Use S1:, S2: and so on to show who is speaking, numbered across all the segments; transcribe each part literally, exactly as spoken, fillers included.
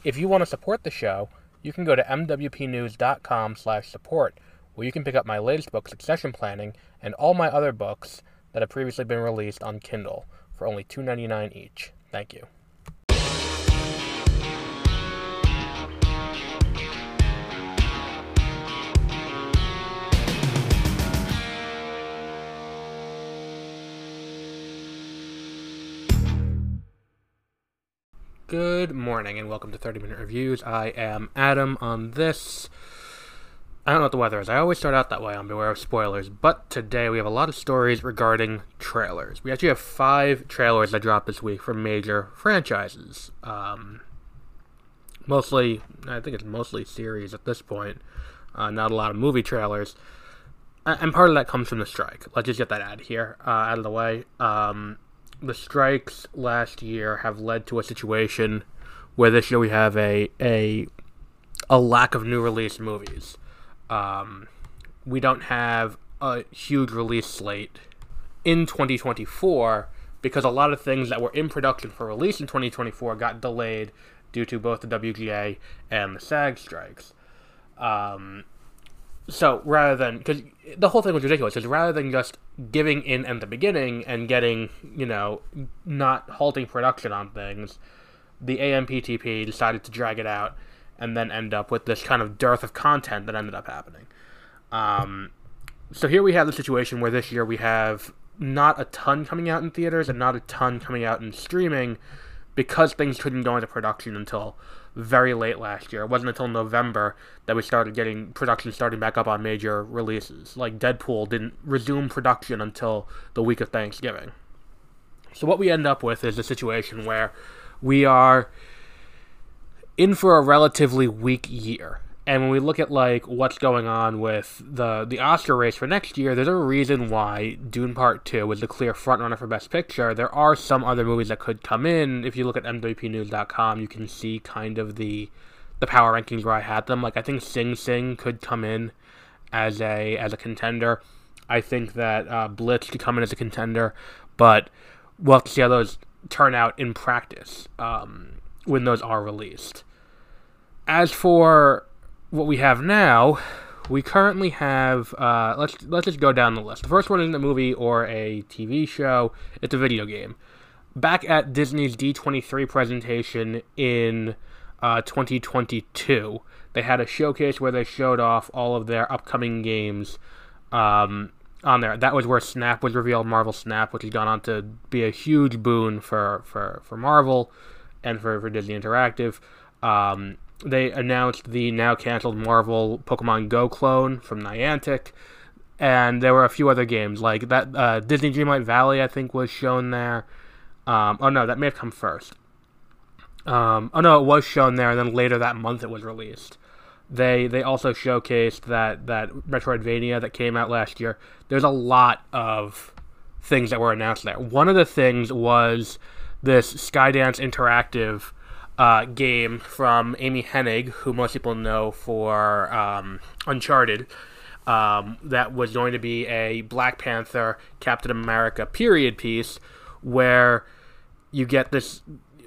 S1: If you want to support the show, you can go to m w p news dot com slash support, where you can pick up my latest book, Succession Planning, and all my other books that have previously been released on Kindle for only two dollars and ninety-nine cents each. Thank you. Good morning and welcome to thirty minute Reviews. I am Adam. On this, I don't know what the weather is. I always start out that way. I'm beware of spoilers. But today we have a lot of stories regarding trailers. We actually have five trailers that dropped this week from major franchises. Um, mostly, I think it's mostly series at this point. Uh, not a lot of movie trailers. And part of that comes from the strike. Let's just get that out of here, uh, out of the way. Um... The strikes last year have led to a situation where this year we have a a, a lack of new release movies. Um, we don't have a huge release slate in twenty twenty-four because a lot of things that were in production for release in twenty twenty-four got delayed due to both the W G A and the SAG strikes. Um, so rather than, because the whole thing was ridiculous, because rather than just giving in at the beginning and getting, you know, not halting production on things, the A M P T P decided to drag it out and then end up with this kind of dearth of content that ended up happening. Um, so here we have the situation where this year we have not a ton coming out in theaters and not a ton coming out in streaming because things couldn't go into production until very late last year. It wasn't until November that we started getting production starting back up on major releases. Like Deadpool didn't resume production until the week of Thanksgiving. So what we end up with is a situation where we are in for a relatively weak year. And when we look at like what's going on with the the Oscar race for next year, there's a reason why Dune Part two is the clear frontrunner for Best Picture. There are some other movies that could come in. If you look at m w p news dot com, you can see kind of the the power rankings where I had them. Like I think Sing Sing could come in as a as a contender. I think that uh, Blitz could come in as a contender, but we'll have to see how those turn out in practice um, when those are released. As for what we have now, we currently have, uh, let's let's just go down the list. The first one isn't a movie or a T V show, it's a video game. Back at Disney's D twenty-three presentation in uh, twenty twenty-two, they had a showcase where they showed off all of their upcoming games um, on there. That was where Snap was revealed, Marvel Snap, which has gone on to be a huge boon for, for, for Marvel and for, for Disney Interactive. Um... They announced the now-canceled Marvel Pokemon Go clone from Niantic, and there were a few other games, like that uh, Disney Dreamlight Valley, I think, was shown there. Um, oh, no, that may have come first. Um, oh, no, it was shown there, and then later that month it was released. They they also showcased that, that Metroidvania that came out last year. There's a lot of things that were announced there. One of the things was this Skydance Interactive Uh, game from Amy Hennig, who most people know for um, Uncharted, um, that was going to be a Black Panther, Captain America period piece, where you get this,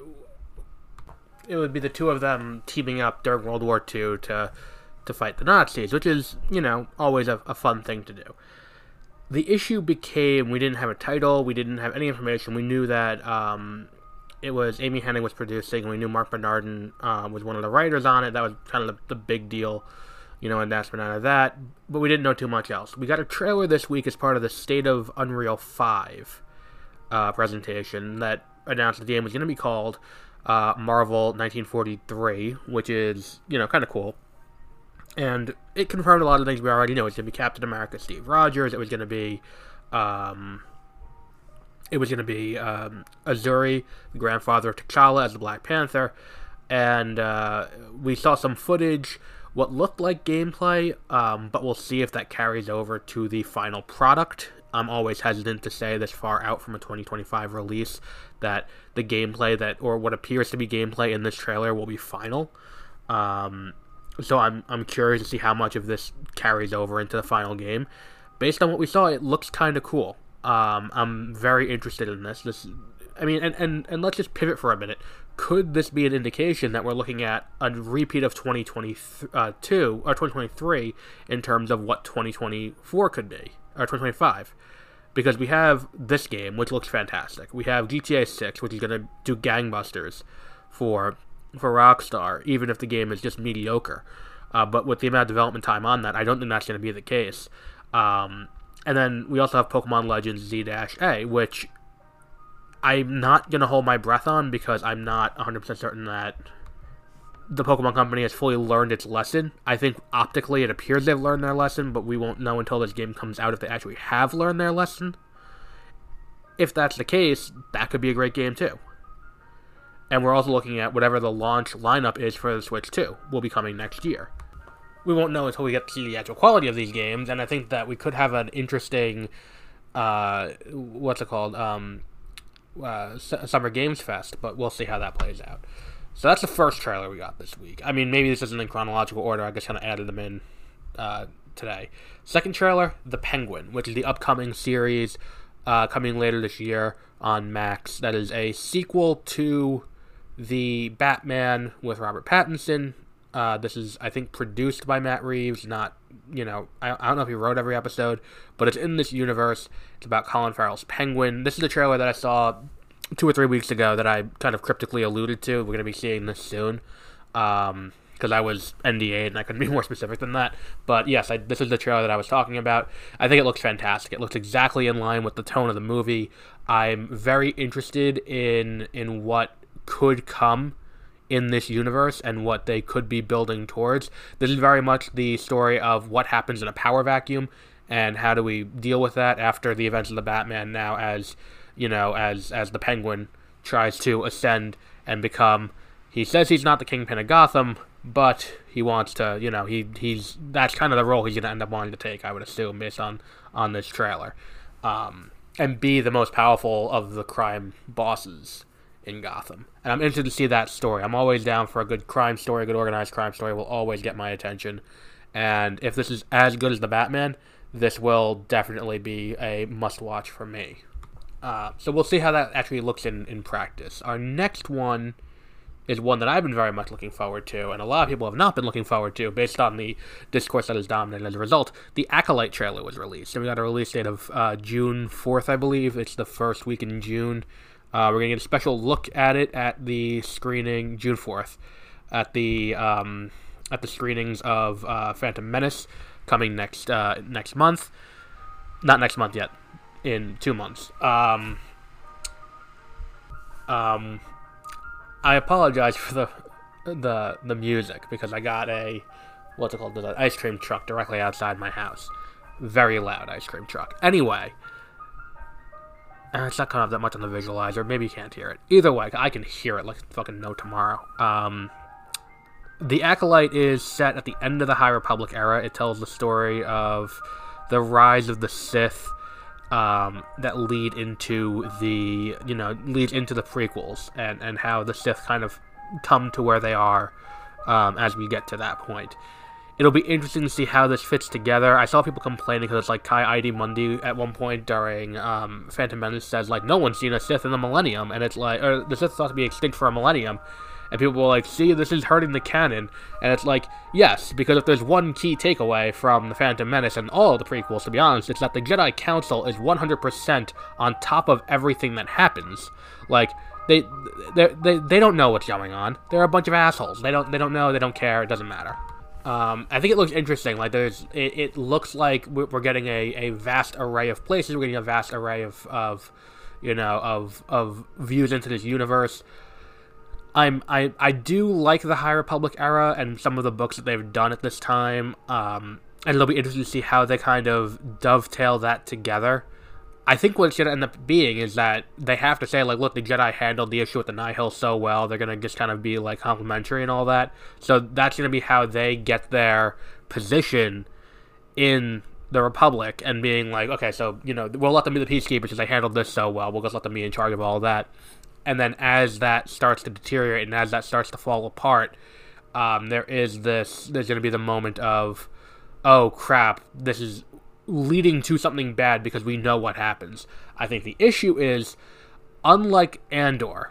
S1: it would be the two of them teaming up during World War Two to to fight the Nazis, which is, you know, always a, a fun thing to do. The issue became we didn't have a title, we didn't have any information, we knew that um, it was Amy Hennig was producing, and we knew Mark Bernardin uh, was one of the writers on it. That was kind of the, the big deal, you know, announcement out of that. But we didn't know too much else. We got a trailer this week as part of the State of Unreal five uh, presentation that announced the game was going to be called uh, Marvel nineteen forty-three, which is, you know, kind of cool. And it confirmed a lot of things we already know. It's going to be Captain America, Steve Rogers. It was going to be Um, It was going to be um, Azuri, the grandfather of T'Challa, as the Black Panther, and uh, we saw some footage, what looked like gameplay, um, but we'll see if that carries over to the final product. I'm always hesitant to say this far out from a twenty twenty-five release that the gameplay that, or what appears to be gameplay in this trailer, will be final. Um, so I'm I'm curious to see how much of this carries over into the final game. Based on what we saw, it looks kind of cool. Um, I'm very interested in this. This, I mean, and, and, and let's just pivot for a minute. could this be an indication that we're looking at a repeat of twenty twenty-two or twenty twenty-three in terms of what twenty twenty-four could be, or twenty twenty-five? Because we have this game, which looks fantastic. We have G T A six, which is going to do gangbusters for for Rockstar, even if the game is just mediocre. Uh, but with the amount of development time on that, I don't think that's going to be the case. Um, and then we also have Pokemon Legends Z-A, which I'm not going to hold my breath on because I'm not one hundred percent certain that the Pokemon Company has fully learned its lesson. I think optically it appears they've learned their lesson, but we won't know until this game comes out if they actually have learned their lesson. If that's the case, that could be a great game too. And we're also looking at whatever the launch lineup is for the Switch two will be coming next year. We won't know until we get to see the actual quality of these games, and I think that we could have an interesting, uh, what's it called, um, uh, Summer Games Fest, but we'll see how that plays out. So that's the first trailer we got this week. I mean, maybe this isn't in chronological order, I just kind of added them in uh, today. Second trailer, The Penguin, which is the upcoming series uh, coming later this year on Max. That is a sequel to the Batman with Robert Pattinson. Uh, this is, I think, produced by Matt Reeves, not, you know, I, I don't know if he wrote every episode, but it's in this universe. It's about Colin Farrell's Penguin. This is a trailer that I saw two or three weeks ago that I kind of cryptically alluded to. We're going to be seeing this soon, um, because I was N D A'd and I couldn't be more specific than that. But yes, I, this is the trailer that I was talking about. I think it looks fantastic. It looks exactly in line with the tone of the movie. I'm very interested in in what could come in this universe and what they could be building towards. This is very much the story of what happens in a power vacuum and how do we deal with that after the events of the Batman now as, you know, as as the Penguin tries to ascend and become, he says he's not the Kingpin of Gotham, but he wants to, you know, he he's, that's kind of the role he's going to end up wanting to take, I would assume, based on, on this trailer. Um, and be the most powerful of the crime bosses in Gotham. And I'm interested to see that story. I'm always down for a good crime story, a good organized crime story will always get my attention. And if this is as good as the Batman, this will definitely be a must-watch for me. Uh, so we'll see how that actually looks in, in practice. Our next one is one that I've been very much looking forward to, and a lot of people have not been looking forward to, based on the discourse that is dominated as a result. The Acolyte trailer was released, and we got a release date of uh, June fourth, I believe. It's the first week in June. Uh, we're going to get a special look at it at the screening, June fourth, at the um, at the screenings of uh, Phantom Menace, coming next uh, next month. Not next month yet, in two months. Um, um, I apologize for the the the music, because I got a, what's it called, an ice cream truck directly outside my house. Very loud ice cream truck. Anyway, Uh, it's not coming up that much on the visualizer. Maybe you can't hear it. Either way, I can hear it like fucking no tomorrow. Um, the Acolyte is set at the end of the High Republic era. It tells the story of the rise of the Sith um, that lead into the, you know, leads into the prequels, and, and how the Sith kind of come to where they are um, as we get to that point. It'll be interesting to see how this fits together. I saw people complaining because it's like Kai Adi Mundi at one point during um, Phantom Menace says, like, no one's seen a Sith in the Millennium, and it's like, or the Sith thought to be extinct for a millennium, and people were like, see, this is hurting the canon, and it's like, yes, because if there's one key takeaway from the Phantom Menace and all of the prequels, to be honest, it's that the Jedi Council is one hundred percent on top of everything that happens. Like, they, they, they don't know what's going on. They're a bunch of assholes. They don't, they don't know, they don't care, it doesn't matter. Um, I think it looks interesting. Like, there's, it, it looks like we're getting a, a vast array of places. We're getting a vast array of, of, you know, of, of views into this universe. I'm, I, I do like the High Republic era and some of the books that they've done at this time. Um, and it'll be interesting to see how they kind of dovetail that together. I think what it's going to end up being is that they have to say, like, look, the Jedi handled the issue with the Nihil so well, they're going to just kind of be, like, complimentary and all that. So that's going to be how they get their position in the Republic, and being like, okay, so, you know, we'll let them be the Peacekeepers because they handled this so well, we'll just let them be in charge of all that. And then as that starts to deteriorate and as that starts to fall apart, um, there is this, there's going to be the moment of, oh, crap, this is leading to something bad because we know what happens. I think the issue is, unlike Andor,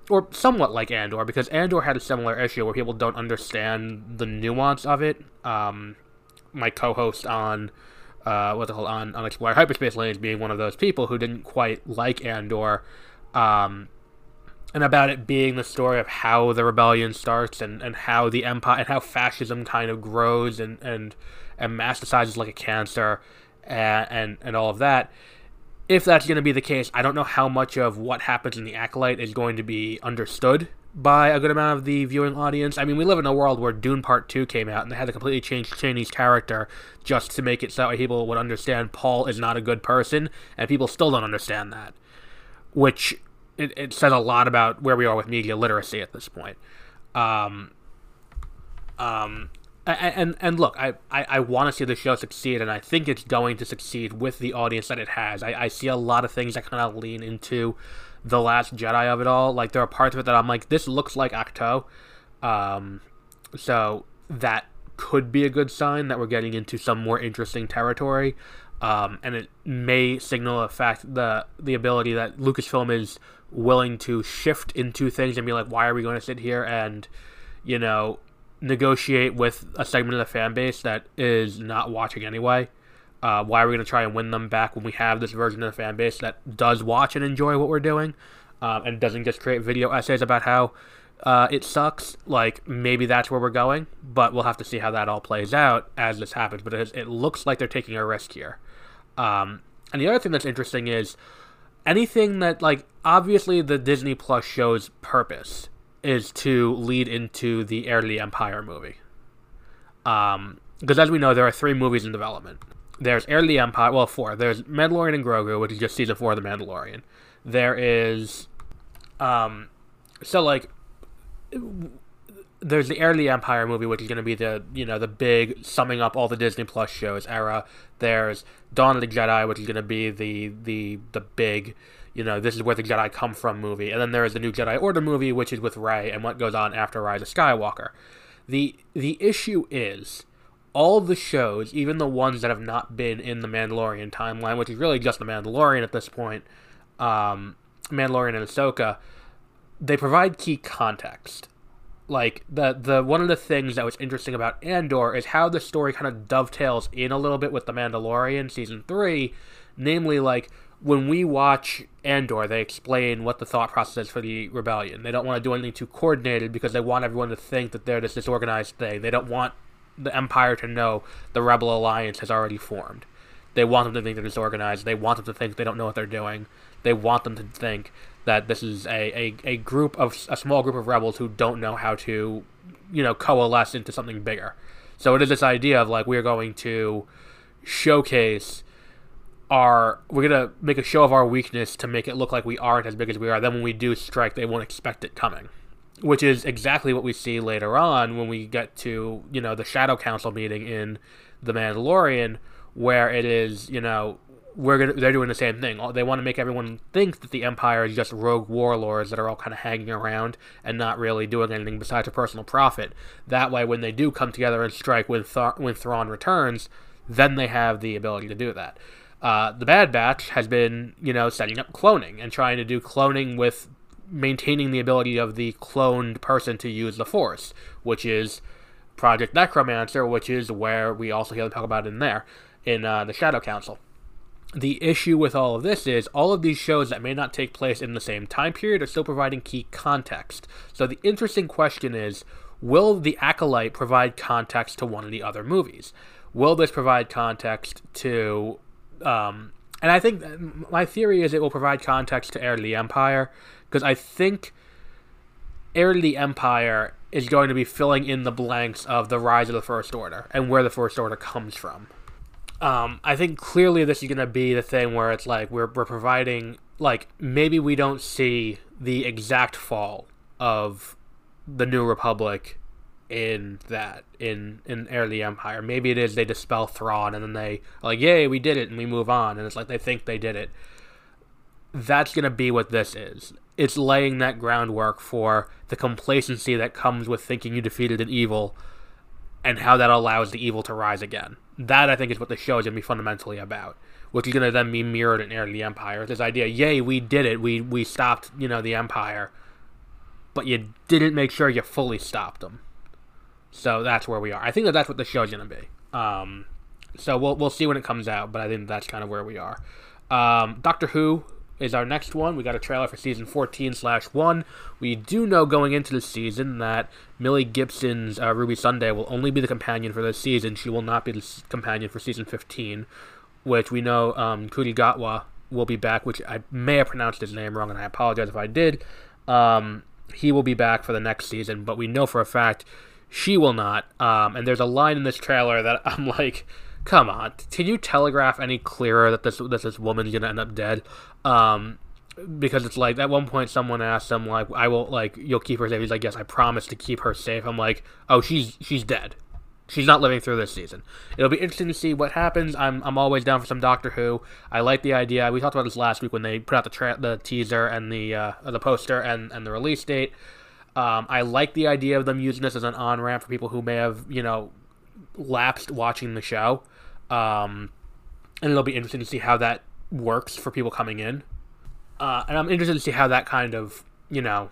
S1: or somewhat like Andor, because Andor had a similar issue where people don't understand the nuance of it. Um, my co-host on uh, what the hell on on Explorer Hyperspace Lanes being one of those people who didn't quite like Andor, um, and about it being the story of how the rebellion starts and, and how the empire and how fascism kind of grows and and and metastasizes like a cancer, and and, and all of that. If that's going to be the case, I don't know how much of what happens in The Acolyte is going to be understood by a good amount of the viewing audience. I mean, we live in a world where Dune Part two came out, and they had to completely change Chani's character just to make it so that people would understand Paul is not a good person, and people still don't understand that. Which, it, it says a lot about where we are with media literacy at this point. Um... Um... And, and look, I, I, I want to see the show succeed, and I think it's going to succeed with the audience that it has. I, I see a lot of things that kind of lean into The Last Jedi of it all. Like, there are parts of it that I'm like, this looks like Ahch-To. Um, so that could be a good sign that we're getting into some more interesting territory. Um, and it may signal a fact, the, the ability that Lucasfilm is willing to shift into things and be like, why are we going to sit here and, you know, negotiate with a segment of the fan base that is not watching anyway? Uh, why are we going to try and win them back when we have this version of the fan base that does watch and enjoy what we're doing, um, and doesn't just create video essays about how uh, it sucks? Like, maybe that's where we're going, but we'll have to see how that all plays out as this happens. But it, is, it looks like they're taking a risk here. Um, and the other thing that's interesting is anything that, like, obviously the Disney Plus show's purpose is to lead into the Heir to the Empire movie. Um, because as we know, there are three movies in development. There's Heir to the Empire, well, four. There's Mandalorian and Grogu, which is just season four of The Mandalorian. There is, um, so like, there's the Heir to the Empire movie, which is going to be the, you know, the big summing up all the Disney Plus shows era. There's Dawn of the Jedi, which is going to be the, the, the big, you know, this is where the Jedi come from movie. And then there is the new Jedi Order movie, which is with Rey and what goes on after Rise of Skywalker. The the issue is, all the shows, even the ones that have not been in the Mandalorian timeline, which is really just the Mandalorian at this point, um, Mandalorian and Ahsoka, they provide key context. Like, the, the one of the things that was interesting about Andor is how the story kind of dovetails in a little bit with The Mandalorian Season three, namely, like, when we watch Andor, they explain what the thought process is for the rebellion. They don't want to do anything too coordinated because they want everyone to think that they're this disorganized thing. They don't want the Empire to know the Rebel Alliance has already formed. They want them to think they're disorganized. They want them to think they don't know what they're doing. They want them to think that this is a, a, a group of, a small group of rebels who don't know how to, you know, coalesce into something bigger. So it is this idea of, like, we're going to showcase our, we're going to make a show of our weakness to make it look like we aren't as big as we are. Then when we do strike, they won't expect it coming. Which is exactly what we see later on when we get to, you know, the Shadow Council meeting in The Mandalorian, where it is, you know, we're gonna, they're doing the same thing. They want to make everyone think that the Empire is just rogue warlords that are all kind of hanging around and not really doing anything besides for personal profit. That way, when they do come together and strike when, Th- when Thrawn returns, then they have the ability to do that. Uh, the Bad Batch has been, you know, setting up cloning and trying to do cloning with maintaining the ability of the cloned person to use the Force, which is Project Necromancer, which is where we also hear them talk about it in there, in uh, the Shadow Council. The issue with all of this is all of these shows that may not take place in the same time period are still providing key context. So the interesting question is, will The Acolyte provide context to one of the other movies? Will this provide context to... Um, and I think my theory is it will provide context to Heir to the Empire, because I think Heir to the Empire is going to be filling in the blanks of the rise of the First Order and where the First Order comes from. Um, I think clearly this is going to be the thing where it's like we're we're providing, like, maybe we don't see the exact fall of the New Republic in that, in, in Heir to the Empire. Maybe it is they dispel Thrawn and then they, like, yay, we did it, and we move on, and it's like they think they did it. That's going to be what this is. It's laying that groundwork for the complacency that comes with thinking you defeated an evil and how that allows the evil to rise again. That, I think, is what the show is going to be fundamentally about, which is going to then be mirrored in Heir to the Empire. This idea, yay, we did it, we we stopped, you know, the Empire. but you didn't make sure you fully stopped them. So that's where we are. I think that that's what the show's going to be. Um, so we'll we'll see when it comes out, but I think that's kind of where we are. Um, Doctor Who is our next one. We got a trailer for season fourteen slash one. We do know going into the season that Millie Gibson's uh, Ruby Sunday will only be the companion for this season. She will not be the companion for season fifteen, which we know um, Kurigatwa will be back, which I may have pronounced his name wrong, and I apologize if I did. Um, he will be back for the next season, but we know for a fact she will not. Um, and there's a line in this trailer that I'm like, come on, can you telegraph any clearer that this that this woman's gonna end up dead? Um, because it's like, at one point someone asked him, like, I will, like, you'll keep her safe. He's like, yes, I promise to keep her safe. I'm like, oh, she's she's dead. She's not living through this season. It'll be interesting to see what happens. I'm I'm always down for some Doctor Who. I like the idea. We talked about this last week when they put out the tra- the teaser and the uh, the poster and, and the release date. Um, I like the idea of them using this as an on-ramp for people who may have, you know, lapsed watching the show. Um, and it'll be interesting to see how that works for people coming in. Uh, and I'm interested to see how that kind of, you know,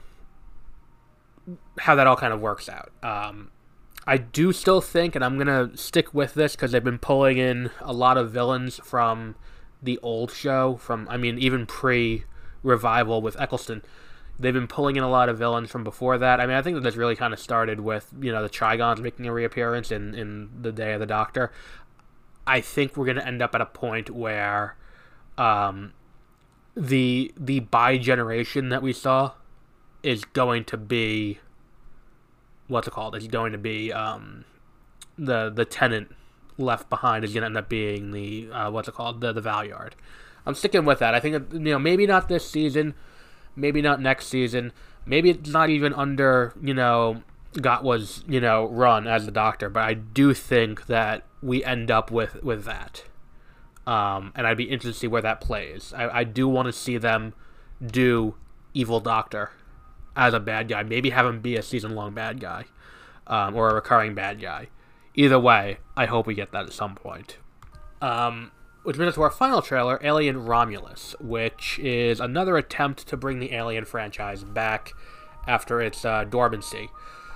S1: how that all kind of works out. Um, I do still think, and I'm going to stick with this because they've been pulling in a lot of villains from the old show, from, I mean, even pre-revival with Eccleston. They've been pulling in a lot of villains from before that. I mean, I think that this really kind of started with, you know, the Trigons making a reappearance in, in the Day of the Doctor. I think we're going to end up at a point where um, the the bi-generation that we saw is going to be, what's it called? Is going to be um, the the tenant left behind is going to end up being the, uh, what's it called? The, the Valyard. I'm sticking with that. I think, that, you know, maybe not this season, maybe not next season, maybe it's not even under, you know, Gatwa's, you know, run as the Doctor, but I do think that we end up with, with that. Um, and I'd be interested to see where that plays. I, I do want to see them do Evil Doctor as a bad guy. Maybe have him be a season-long bad guy. Um, or a recurring bad guy. Either way, I hope we get that at some point. Um, which brings us to our final trailer, Alien Romulus, which is another attempt to bring the Alien franchise back after its uh, dormancy.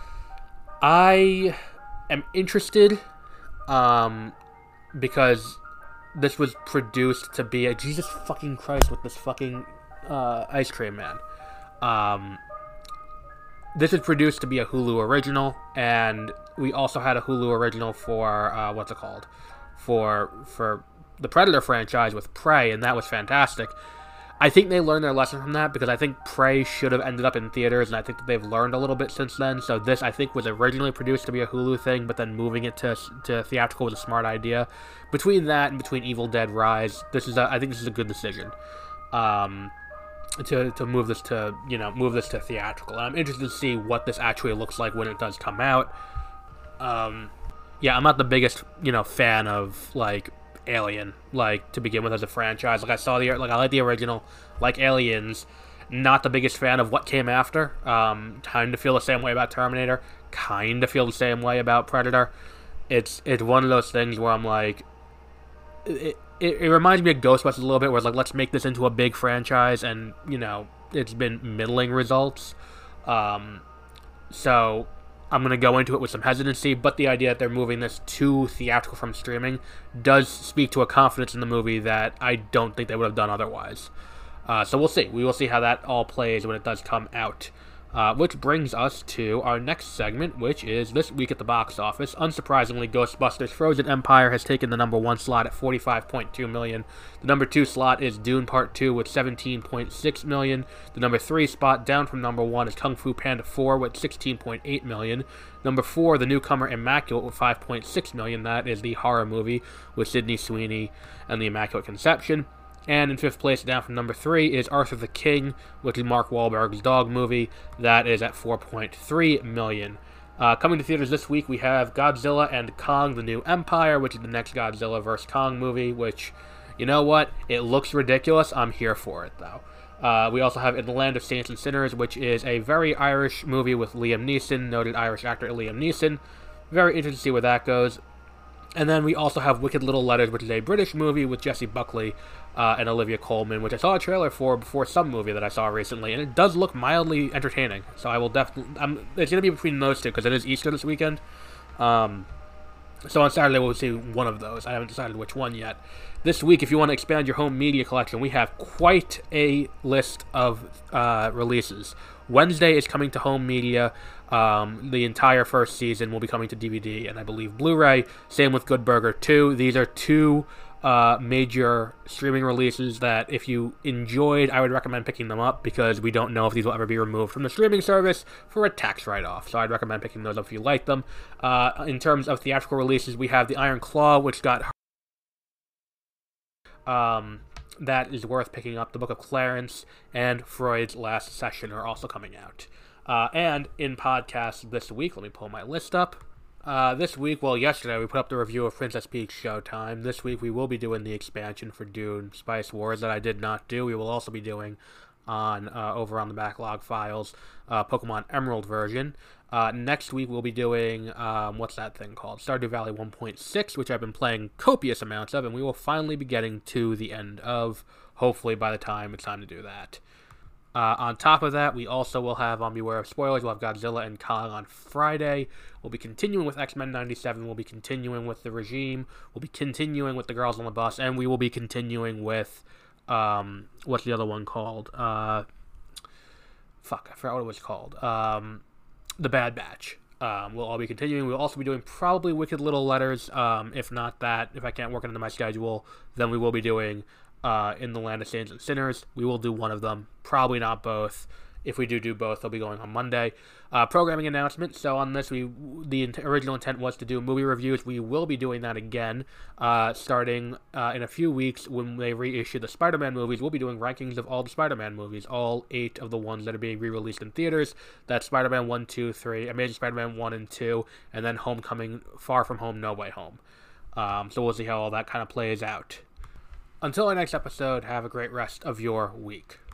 S1: I am interested, um, because this was produced to be a... Jesus fucking Christ with this fucking uh, ice cream man. Um, this was produced to be a Hulu original, and we also had a Hulu original for, uh, what's it called? For, for the Predator franchise with Prey, and that was fantastic. I think they learned their lesson from that, because I think Prey should have ended up in theaters, and I think that they've learned a little bit since then. So this, I think, was originally produced to be a Hulu thing, but then moving it to to theatrical was a smart idea. Between that and between Evil Dead Rise, this is a, I think this is a good decision. Um, to to move this to, you know, move this to theatrical. And I'm interested to see what this actually looks like when it does come out. Um, yeah, I'm not the biggest, you know, fan of, like, Alien, like, to begin with as a franchise. Like, I saw the, like, I like the original, like Aliens. Not the biggest fan of what came after. Um, kind of feel the same way about Terminator. Kind of feel the same way about Predator. It's it's one of those things where I'm like, it, it, it reminds me of Ghostbusters a little bit, where it's like, let's make this into a big franchise, and, you know, it's been middling results. Um, so I'm going to go into it with some hesitancy, but the idea that they're moving this to theatrical from streaming does speak to a confidence in the movie that I don't think they would have done otherwise. Uh, so we'll see. We will see how that all plays when it does come out. Uh, which brings us to our next segment, which is This Week at the Box Office. Unsurprisingly, Ghostbusters Frozen Empire has taken the number one slot at forty-five point two million dollars. The number two slot is Dune Part two with seventeen point six million dollars. The number three spot down from number one is Kung Fu Panda four with sixteen point eight million dollars. Number four, the newcomer Immaculate with five point six million dollars. That is the horror movie with Sydney Sweeney and the Immaculate Conception. And in fifth place, down from number three, is Arthur the King, which is Mark Wahlberg's dog movie. That is at four point three million dollars. Uh, coming to theaters this week, we have Godzilla and Kong, the New Empire, which is the next Godzilla versus. Kong movie, which, you know what? It looks ridiculous. I'm here for it, though. Uh, we also have In the Land of Saints and Sinners, which is a very Irish movie with Liam Neeson, noted Irish actor Liam Neeson. Very interested to see where that goes. And then we also have Wicked Little Letters, which is a British movie with Jessie Buckley, uh, and Olivia Colman, which I saw a trailer for before some movie that I saw recently, and it does look mildly entertaining. So I will definitely, I'm, it's going to be between those two because it is Easter this weekend. Um, so on Saturday we'll see one of those. I haven't decided which one yet. This week, if you want to expand your home media collection, we have quite a list of uh, releases. Wednesday is coming to home media. Um, the entire first season will be coming to D V D and I believe Blu-ray. Same with Good Burger two. These are two uh, major streaming releases that if you enjoyed, I would recommend picking them up because we don't know if these will ever be removed from the streaming service for a tax write-off. So I'd recommend picking those up if you like them. Uh, in terms of theatrical releases, we have The Iron Claw, which got... Um, that is worth picking up. The Book of Clarence and Freud's Last Session are also coming out. Uh, and in podcasts this week, let me pull my list up. Uh, this week, well, yesterday we put up the review of Princess Peach Showtime. This week we will be doing the expansion for Dune Spice Wars that I did not do. We will also be doing on uh, over on the Backlog Files uh, Pokemon Emerald version. Uh, next week we'll be doing, um, what's that thing called? Stardew Valley one point six, which I've been playing copious amounts of, and we will finally be getting to the end of, hopefully by the time it's time to do that. Uh, on top of that, we also will have, on Beware of Spoilers, we'll have Godzilla and Kong on Friday. We'll be continuing with X-Men ninety-seven, we'll be continuing with The Regime, we'll be continuing with The Girls on the Bus, and we will be continuing with, um, what's the other one called? Uh, fuck, I forgot what it was called. Um... The Bad Batch. Um, we'll all be continuing. We'll also be doing probably Wicked Little Letters. Um, if not that, if I can't work it into my schedule, then we will be doing uh, In the Land of Saints and Sinners. We will do one of them. Probably not both. If we do do both, they'll be going on Monday. Uh, programming announcement. So on this, we the int- original intent was to do movie reviews. We will be doing that again, uh, starting uh, in a few weeks when they reissue the Spider-Man movies. We'll be doing rankings of all the Spider-Man movies, all eight of the ones that are being re-released in theaters. That's Spider-Man one, two, three, Amazing Spider-Man one and two, and then Homecoming, Far From Home, No Way Home. Um, so we'll see how all that kind of plays out. Until our next episode, have a great rest of your week.